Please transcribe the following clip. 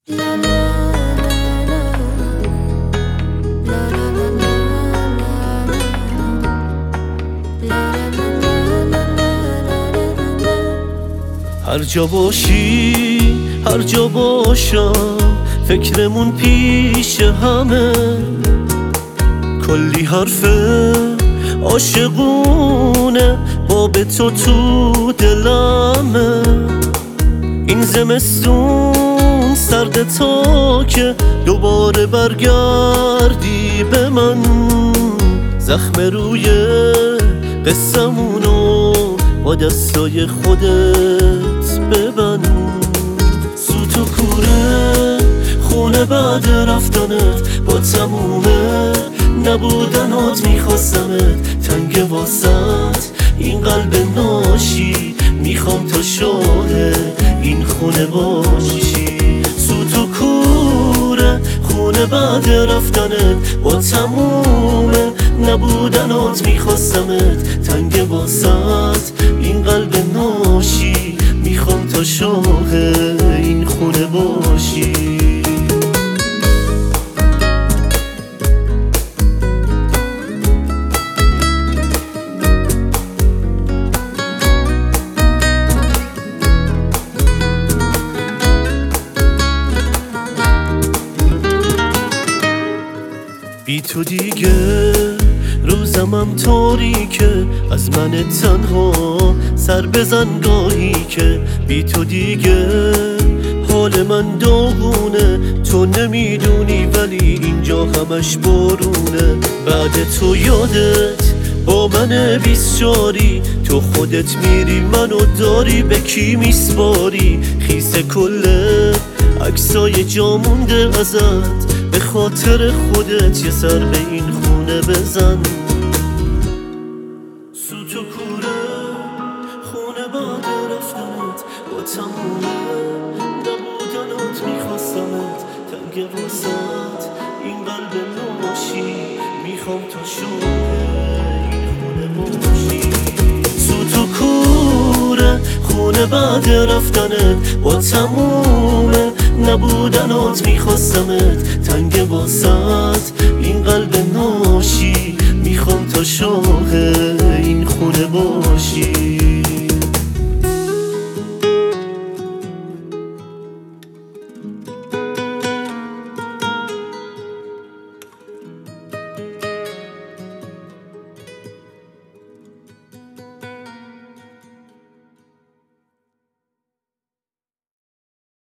هر جا باشی هر جا باشم فکرمون پیش همه، کلی حرف عاشقونه باب تو دلمه. این زمستون سرد تا که دوباره برگردی به من، زخم روی قصمونو با دستای خودت ببند. سوت و کوره خونه بعد رفتنت، با تمومه نبودنات میخواستمت. تنگ واسط این قلب ناشی، میخوام تا شاهد این خونه باشی. سوت و کوره خونه بعد رفتنت، با تمومه نبودنات میخواستمت. تنگ واسط این قلب ناشی، میخوام تا شاهد این خونه باشی. بی تو دیگه روزمم تاریکه، از من تنها سر بزن گاهی که. بی تو دیگه حال من داغونه، تو نمیدونی ولی اینجا همش بارونه. بعد تو یادت با من 20 جاری، تو خودت میری منو داری به کی میسپاری. خیس کل عکسای جا مونده ازت، به خاطر خودت یه سر به این خونه بزن. سوت و کوره خونه بعد رفتنت، با تمومه نبودنات میخواستمت. تنگ واسط این قلب ناشی، میخوام تا شاهد این خونه باشی. سوت و کوره خونه بعد رفتنت، با تمومه نبودنات میخواستمت. تنگ واسط این قلب ناشی، میخوام تا شاهد این خونه باشی.